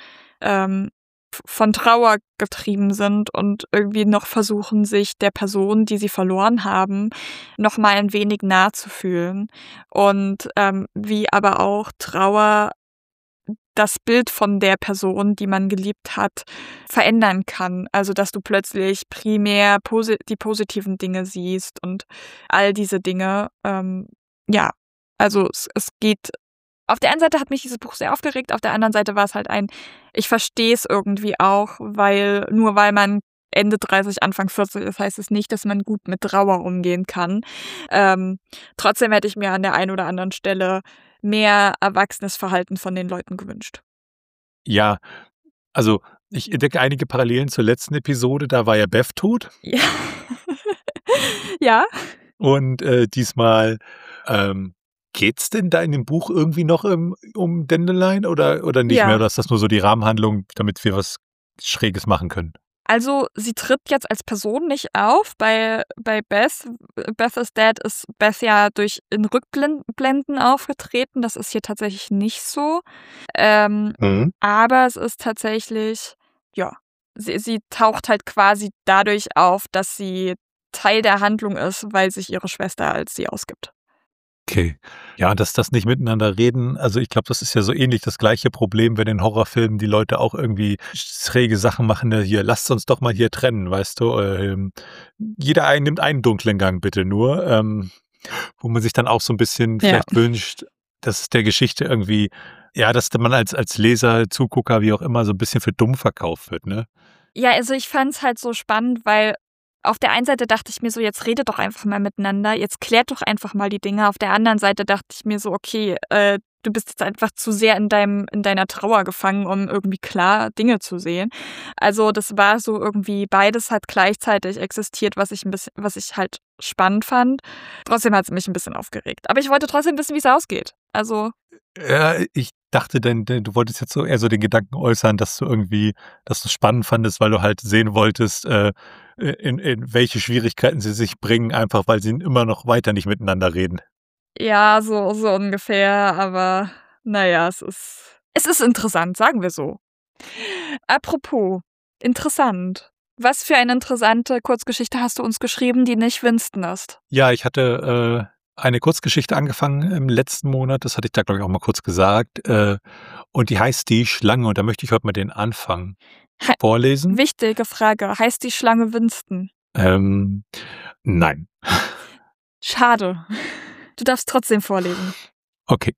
Trauer getrieben sind und irgendwie noch versuchen, sich der Person, die sie verloren haben, noch mal ein wenig nahe zu fühlen. Und wie aber auch Trauer das Bild von der Person, die man geliebt hat, verändern kann. Also, dass du plötzlich primär die positiven Dinge siehst und all diese Dinge. Ja, also es geht. Auf der einen Seite hat mich dieses Buch sehr aufgeregt, auf der anderen Seite war es halt ich verstehe es irgendwie auch, weil man Ende 30, Anfang 40 ist, heißt es nicht, dass man gut mit Trauer umgehen kann. Trotzdem hätte ich mir an der einen oder anderen Stelle mehr erwachsenes Verhalten von den Leuten gewünscht. Ja, also ich entdecke einige Parallelen zur letzten Episode, da war ja Beth tot. Ja. Ja. Und diesmal, geht's denn da in dem Buch irgendwie noch um Dandelion oder nicht mehr? Ja. Oder ist das nur so die Rahmenhandlung, damit wir was Schräges machen können? Also, sie tritt jetzt als Person nicht auf. Bei Beth is Dead ist Beth ja in Rückblenden aufgetreten. Das ist hier tatsächlich nicht so. Aber es ist tatsächlich, ja, sie taucht halt quasi dadurch auf, dass sie Teil der Handlung ist, weil sich ihre Schwester als sie ausgibt. Okay. Ja, dass das nicht miteinander reden, also ich glaube, das ist ja so ähnlich das gleiche Problem, wenn in Horrorfilmen die Leute auch irgendwie schräge Sachen machen, ne? Hier, lasst uns doch mal hier trennen, weißt du? Jeder nimmt einen dunklen Gang bitte nur, wo man sich dann auch so ein bisschen vielleicht wünscht, dass es der Geschichte irgendwie, ja, dass man als Leser, Zugucker, wie auch immer, so ein bisschen für dumm verkauft wird, ne? Ja, also ich fand's halt so spannend, weil auf der einen Seite dachte ich mir so, jetzt redet doch einfach mal miteinander, jetzt klärt doch einfach mal die Dinge. Auf der anderen Seite dachte ich mir so, okay, du bist jetzt einfach zu sehr in deiner Trauer gefangen, um irgendwie klar Dinge zu sehen. Also das war so irgendwie, beides hat gleichzeitig existiert, was ich halt spannend fand. Trotzdem hat es mich ein bisschen aufgeregt. Aber ich wollte trotzdem wissen, wie es ausgeht. Also. Ja, ich dachte denn, du wolltest jetzt so eher so den Gedanken äußern, dass du es spannend fandest, weil du halt sehen wolltest, in welche Schwierigkeiten sie sich bringen, einfach weil sie immer noch weiter nicht miteinander reden. Ja, so ungefähr, aber naja, es ist interessant, sagen wir so. Apropos interessant. Was für eine interessante Kurzgeschichte hast du uns geschrieben, die nicht Winston ist? Ja, ich hatte eine Kurzgeschichte angefangen im letzten Monat, das hatte ich da, glaube ich, auch mal kurz gesagt, und die heißt Die Schlange, und da möchte ich heute mal den Anfang vorlesen. Wichtige Frage, heißt die Schlange Winston? Nein. Schade. Du darfst trotzdem vorlesen. Okay.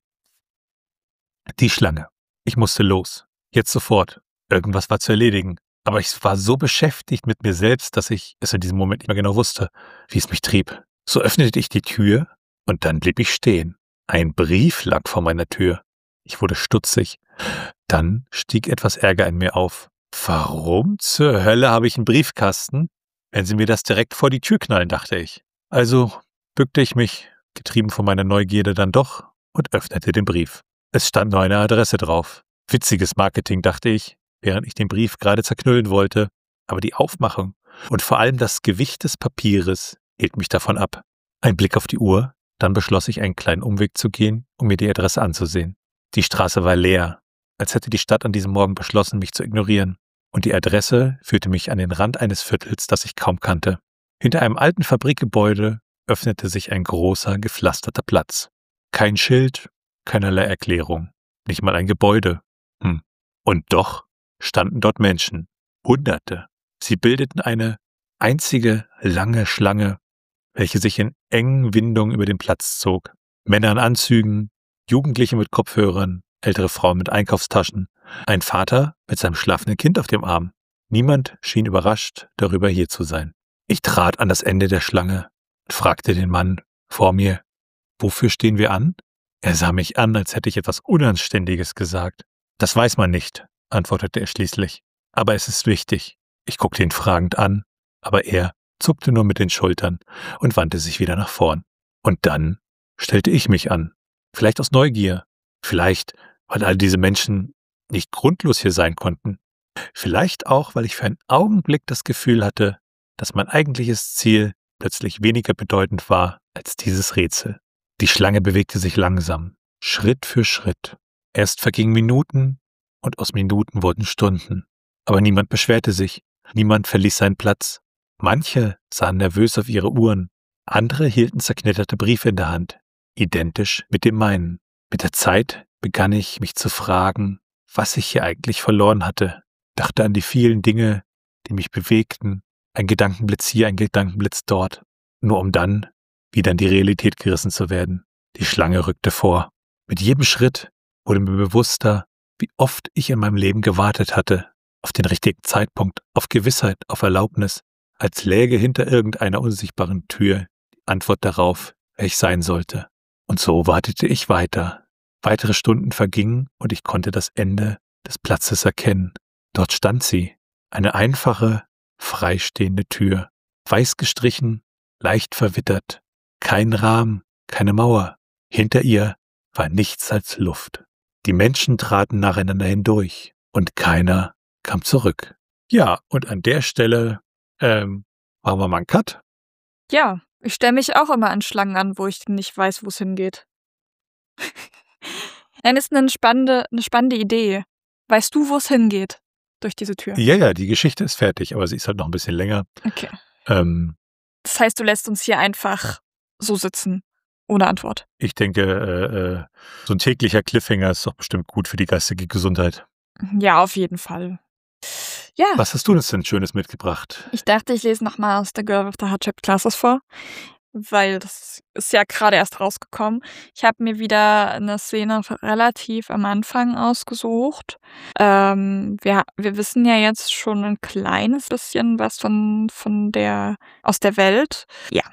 Die Schlange. Ich musste los. Jetzt sofort. Irgendwas war zu erledigen. Aber ich war so beschäftigt mit mir selbst, dass ich es in diesem Moment nicht mehr genau wusste, wie es mich trieb. So öffnete ich die Tür und dann blieb ich stehen. Ein Brief lag vor meiner Tür. Ich wurde stutzig. Dann stieg etwas Ärger in mir auf. Warum zur Hölle habe ich einen Briefkasten, wenn sie mir das direkt vor die Tür knallen, dachte ich. Also bückte ich mich, getrieben von meiner Neugierde dann doch, und öffnete den Brief. Es stand nur eine Adresse drauf. Witziges Marketing, dachte ich, während ich den Brief gerade zerknüllen wollte. Aber die Aufmachung und vor allem das Gewicht des Papieres hielt mich davon ab. Ein Blick auf die Uhr, dann beschloss ich, einen kleinen Umweg zu gehen, um mir die Adresse anzusehen. Die Straße war leer, als hätte die Stadt an diesem Morgen beschlossen, mich zu ignorieren. Und die Adresse führte mich an den Rand eines Viertels, das ich kaum kannte. Hinter einem alten Fabrikgebäude öffnete sich ein großer, gepflasterter Platz. Kein Schild, keinerlei Erklärung, nicht mal ein Gebäude. Und doch standen dort Menschen, Hunderte. Sie bildeten eine einzige lange Schlange, welche sich in engen Windungen über den Platz zog. Männer in Anzügen, Jugendliche mit Kopfhörern, ältere Frauen mit Einkaufstaschen, ein Vater mit seinem schlafenden Kind auf dem Arm. Niemand schien überrascht, darüber hier zu sein. Ich trat an das Ende der Schlange und fragte den Mann vor mir, wofür stehen wir an? Er sah mich an, als hätte ich etwas Unanständiges gesagt. Das weiß man nicht, antwortete er schließlich. Aber es ist wichtig. Ich guckte ihn fragend an, aber er zuckte nur mit den Schultern und wandte sich wieder nach vorn. Und dann stellte ich mich an. Vielleicht aus Neugier. Vielleicht, weil all diese Menschen nicht grundlos hier sein konnten. Vielleicht auch, weil ich für einen Augenblick das Gefühl hatte, dass mein eigentliches Ziel plötzlich weniger bedeutend war als dieses Rätsel. Die Schlange bewegte sich langsam, Schritt für Schritt. Erst vergingen Minuten und aus Minuten wurden Stunden. Aber niemand beschwerte sich, niemand verließ seinen Platz. Manche sahen nervös auf ihre Uhren, andere hielten zerknitterte Briefe in der Hand, identisch mit dem meinen. Mit der Zeit begann ich, mich zu fragen, was ich hier eigentlich verloren hatte. Dachte an die vielen Dinge, die mich bewegten, ein Gedankenblitz hier, ein Gedankenblitz dort, nur um dann wieder in die Realität gerissen zu werden. Die Schlange rückte vor. Mit jedem Schritt wurde mir bewusster, wie oft ich in meinem Leben gewartet hatte, auf den richtigen Zeitpunkt, auf Gewissheit, auf Erlaubnis, als läge hinter irgendeiner unsichtbaren Tür die Antwort darauf, wer ich sein sollte. Und so wartete ich weiter. Weitere Stunden vergingen und ich konnte das Ende des Platzes erkennen. Dort stand sie, eine einfache, freistehende Tür, weiß gestrichen, leicht verwittert, kein Rahmen, keine Mauer. Hinter ihr war nichts als Luft. Die Menschen traten nacheinander hindurch und keiner kam zurück. Ja, und an der Stelle machen wir mal einen Cut. Ja, ich stelle mich auch immer an Schlangen an, wo ich nicht weiß, wo es hingeht. Nein, ist eine spannende Idee. Weißt du, wo es hingeht? Durch diese Tür. Ja, die Geschichte ist fertig, aber sie ist halt noch ein bisschen länger. Okay. Das heißt, du lässt uns hier einfach so sitzen, ohne Antwort. Ich denke, so ein täglicher Cliffhanger ist doch bestimmt gut für die geistige Gesundheit. Ja, auf jeden Fall. Ja. Was hast du denn Schönes mitgebracht? Ich dachte, ich lese nochmal aus The Girl with the Hardship Classes vor, weil das ist ja gerade erst rausgekommen. Ich habe mir wieder eine Szene relativ am Anfang ausgesucht. Wir wissen ja jetzt schon ein kleines bisschen was aus der Welt. Ja.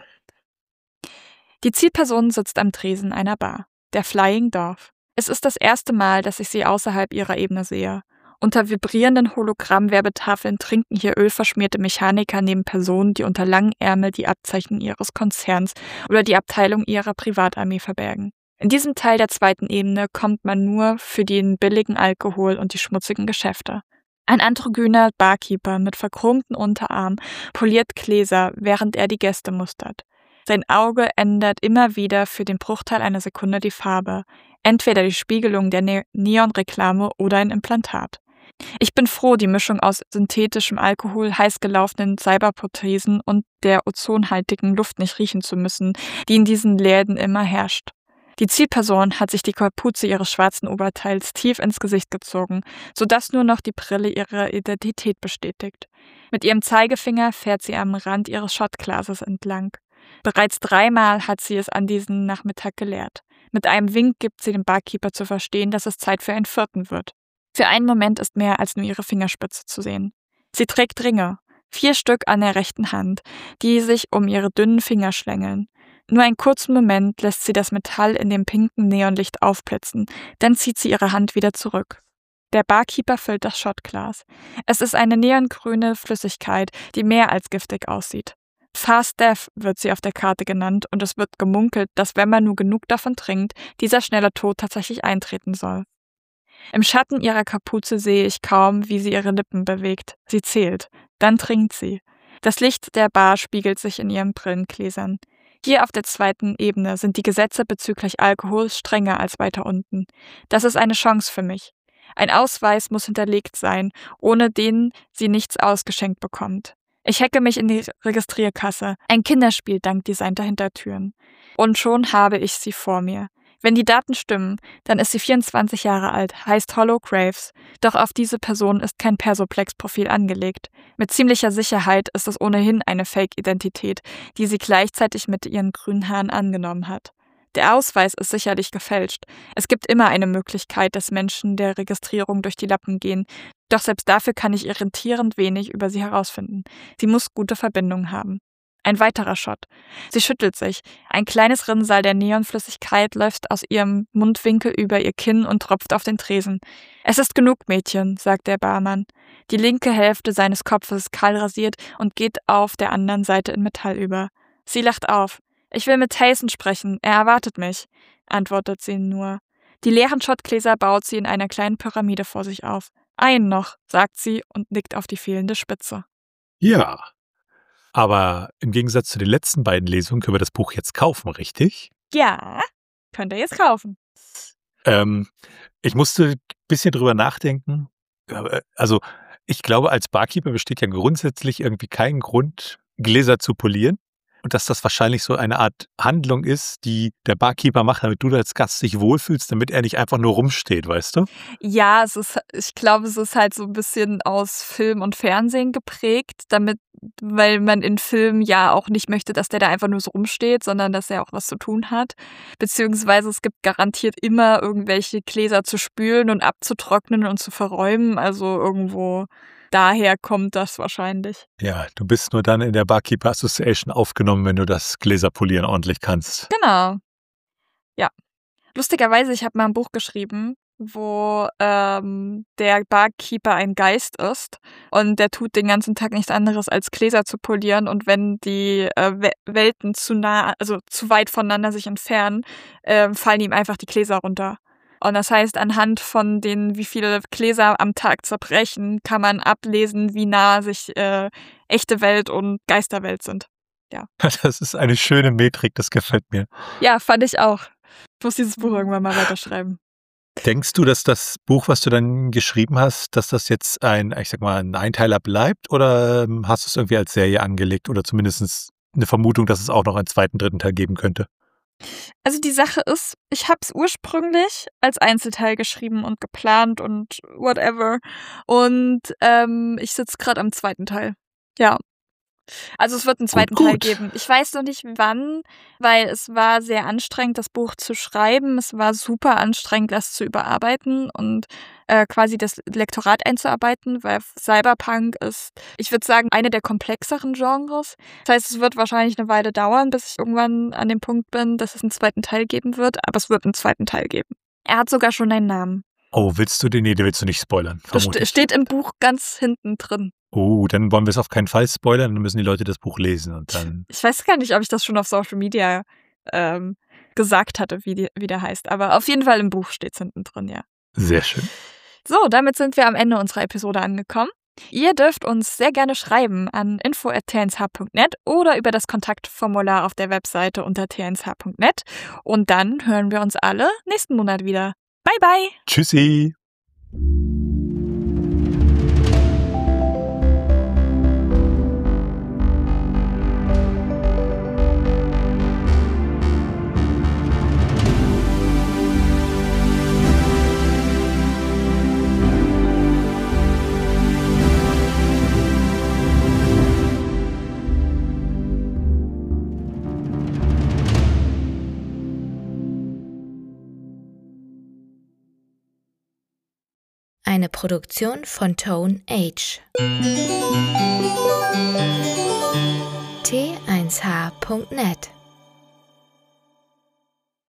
Die Zielperson sitzt am Tresen einer Bar, der Flying Dove. Es ist das erste Mal, dass ich sie außerhalb ihrer Ebene sehe. Unter vibrierenden Hologramm-Werbetafeln trinken hier ölverschmierte Mechaniker neben Personen, die unter langen Ärmel die Abzeichen ihres Konzerns oder die Abteilung ihrer Privatarmee verbergen. In diesem Teil der zweiten Ebene kommt man nur für den billigen Alkohol und die schmutzigen Geschäfte. Ein androgyner Barkeeper mit verchromten Unterarm poliert Gläser, während er die Gäste mustert. Sein Auge ändert immer wieder für den Bruchteil einer Sekunde die Farbe. Entweder die Spiegelung der Neonreklame oder ein Implantat. Ich bin froh, die Mischung aus synthetischem Alkohol, heiß gelaufenen Cyberprothesen und der ozonhaltigen Luft nicht riechen zu müssen, die in diesen Läden immer herrscht. Die Zielperson hat sich die Kapuze ihres schwarzen Oberteils tief ins Gesicht gezogen, sodass nur noch die Brille ihre Identität bestätigt. Mit ihrem Zeigefinger fährt sie am Rand ihres Shotglases entlang. Bereits 3-mal hat sie es an diesem Nachmittag geleert. Mit einem Wink gibt sie dem Barkeeper zu verstehen, dass es Zeit für einen 4. wird. Für einen Moment ist mehr als nur ihre Fingerspitze zu sehen. Sie trägt Ringe, 4 Stück an der rechten Hand, die sich um ihre dünnen Finger schlängeln. Nur einen kurzen Moment lässt sie das Metall in dem pinken Neonlicht aufblitzen, dann zieht sie ihre Hand wieder zurück. Der Barkeeper füllt das Shotglas. Es ist eine neongrüne Flüssigkeit, die mehr als giftig aussieht. Fast Death wird sie auf der Karte genannt und es wird gemunkelt, dass wenn man nur genug davon trinkt, dieser schnelle Tod tatsächlich eintreten soll. Im Schatten ihrer Kapuze sehe ich kaum, wie sie ihre Lippen bewegt. Sie zählt. Dann trinkt sie. Das Licht der Bar spiegelt sich in ihren Brillengläsern. Hier auf der zweiten Ebene sind die Gesetze bezüglich Alkohol strenger als weiter unten. Das ist eine Chance für mich. Ein Ausweis muss hinterlegt sein, ohne den sie nichts ausgeschenkt bekommt. Ich hacke mich in die Registrierkasse. Ein Kinderspiel dank designter Hintertüren. Und schon habe ich sie vor mir. Wenn die Daten stimmen, dann ist sie 24 Jahre alt, heißt Hollow Graves. Doch auf diese Person ist kein Persoplex-Profil angelegt. Mit ziemlicher Sicherheit ist es ohnehin eine Fake-Identität, die sie gleichzeitig mit ihren grünen Haaren angenommen hat. Der Ausweis ist sicherlich gefälscht. Es gibt immer eine Möglichkeit, dass Menschen der Registrierung durch die Lappen gehen. Doch selbst dafür kann ich irritierend wenig über sie herausfinden. Sie muss gute Verbindungen haben. Ein weiterer Shot. Sie schüttelt sich. Ein kleines Rinnsal der Neonflüssigkeit läuft aus ihrem Mundwinkel über ihr Kinn und tropft auf den Tresen. Es ist genug, Mädchen, sagt der Barmann. Die linke Hälfte seines Kopfes ist kahl rasiert und geht auf der anderen Seite in Metall über. Sie lacht auf. Ich will mit Tyson sprechen, er erwartet mich, antwortet sie nur. Die leeren Schottgläser baut sie in einer kleinen Pyramide vor sich auf. Einen noch, sagt sie und nickt auf die fehlende Spitze. Ja, aber im Gegensatz zu den letzten beiden Lesungen können wir das Buch jetzt kaufen, richtig? Ja, könnt ihr jetzt kaufen. Ich musste ein bisschen drüber nachdenken. Also, ich glaube, als Barkeeper besteht ja grundsätzlich irgendwie kein Grund, Gläser zu polieren. Und dass das wahrscheinlich so eine Art Handlung ist, die der Barkeeper macht, damit du als Gast dich wohlfühlst, damit er nicht einfach nur rumsteht, weißt du? Ja, ich glaube, es ist halt so ein bisschen aus Film und Fernsehen geprägt, weil man in Filmen ja auch nicht möchte, dass der da einfach nur so rumsteht, sondern dass er auch was zu tun hat. Beziehungsweise es gibt garantiert immer irgendwelche Gläser zu spülen und abzutrocknen und zu verräumen. Also irgendwo daher kommt das wahrscheinlich. Ja, du bist nur dann in der Barkeeper Association aufgenommen, wenn du das Gläserpolieren ordentlich kannst. Genau. Ja. Lustigerweise, ich habe mal ein Buch geschrieben, wo der Barkeeper ein Geist ist und der tut den ganzen Tag nichts anderes als Gläser zu polieren, und wenn die Welten zu weit voneinander sich entfernen, fallen ihm einfach die Gläser runter. Und das heißt, anhand von wie viele Gläser am Tag zerbrechen, kann man ablesen, wie nah sich echte Welt und Geisterwelt sind. Ja. Das ist eine schöne Metrik, das gefällt mir. Ja, fand ich auch. Ich muss dieses Buch irgendwann mal weiterschreiben. Denkst du, dass das Buch, was du dann geschrieben hast, dass das jetzt ein Einteiler bleibt, oder hast du es irgendwie als Serie angelegt oder zumindest eine Vermutung, dass es auch noch einen zweiten, dritten Teil geben könnte? Also die Sache ist, ich habe es ursprünglich als Einzelteil geschrieben und geplant und whatever. Und ich sitze gerade am zweiten Teil. Ja. Also es wird einen zweiten Teil geben. Ich weiß noch nicht wann, weil es war sehr anstrengend, das Buch zu schreiben. Es war super anstrengend, das zu überarbeiten und quasi das Lektorat einzuarbeiten, weil Cyberpunk ist, ich würde sagen, eine der komplexeren Genres. Das heißt, es wird wahrscheinlich eine Weile dauern, bis ich irgendwann an dem Punkt bin, dass es einen zweiten Teil geben wird, aber es wird einen zweiten Teil geben. Er hat sogar schon einen Namen. Oh, willst du nicht spoilern? Das steht im Buch ganz hinten drin. Oh, dann wollen wir es auf keinen Fall spoilern, dann müssen die Leute das Buch lesen und dann. Ich weiß gar nicht, ob ich das schon auf Social Media gesagt hatte, wie der heißt, aber auf jeden Fall im Buch steht es hinten drin, ja. Sehr schön. So, damit sind wir am Ende unserer Episode angekommen. Ihr dürft uns sehr gerne schreiben an info@tnsh.net oder über das Kontaktformular auf der Webseite unter tnsh.net. Und dann hören wir uns alle nächsten Monat wieder. Bye, bye. Tschüssi. Eine Produktion von Tone H. T1H.net